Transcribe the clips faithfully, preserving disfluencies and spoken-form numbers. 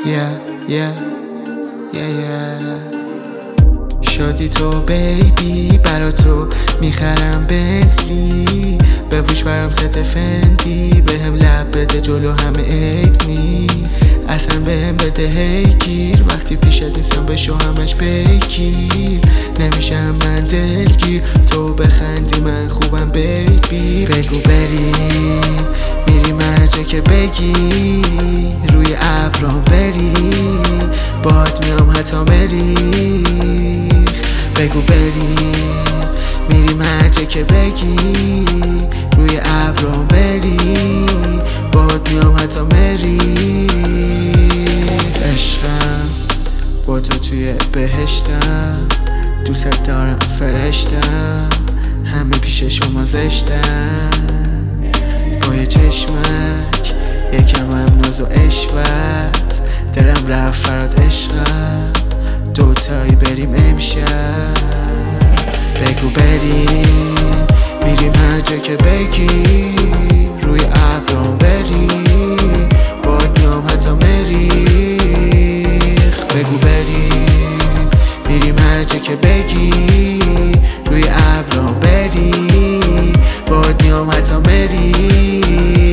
yeah, yeah, yeah, yeah. شادی تو بیبی، برا تو میخرم بنتلی، بپوش برام ست فندی، بهم لب بده جلو همه عیب نی، اصلا بهم بده هی گیر، وقتی پیشت نیستم بشو همش بگیر، نمیشم من دلگیر، تو بخندی من خوبم بیبی. بگو بریم میری مرجه که بگی، روی ابرام بری، باهات میام حتی مریخ. بگو بریم میری مرجه که بگی، روی ابرام بری، باهات میام حتی مریخ. عشقم با تو توی بهشتم، دوست دارم فرشتم، همه پیش شما زشتم، با یه چشمک یکم هم ناز و عشوت، درم رفت فراد عشقم، دوتایی بریم امشب. بگو بریم میریم هر جا که بگی، روی ابرام بری، باد میام حتی مریخ. بگو بریم میریم هر جا که بگی، روی ابرام بری، باد میام حتی مریخ.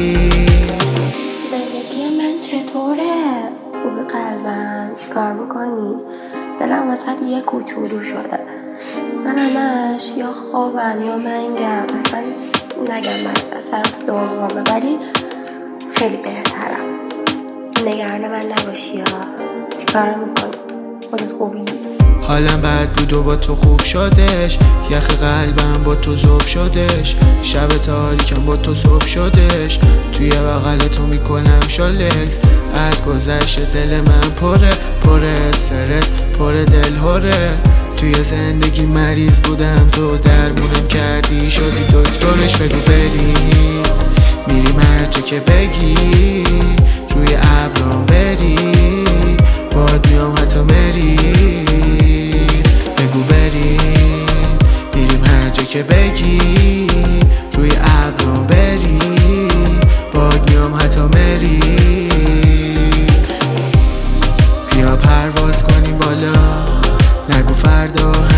زندگی من چطوره؟ خوبی قلبم؟ چیکار میکنی؟ دلم واسه یه کوچولو شده، من همش یا خوابم یا منگم، اصلا نگم من اثرات دومه، ولی خیلی بهترم. نگران من نباشی یا چیکار میکنی؟ خودت خوبی؟ حالم بد بود و با تو خوب شدش، یخ قلبم با تو ذوب شدش، شب تاریکم با تو صبح شدش، توی بغل تو میکنم شالکس، از گذشت دل من پره پره استرس، پره دل هره، توی زندگی مریض بودم تو درمونم کردی شدی دکترش. بگو بریم میریم هر جا که بگی، روی ابرام بری، باد میام حتی مری. بگو بریم میریم هر جا که بگی، روی ابرام بری، باد میام حتی مری. بیا پرواز کنیم بالا، نگو فردا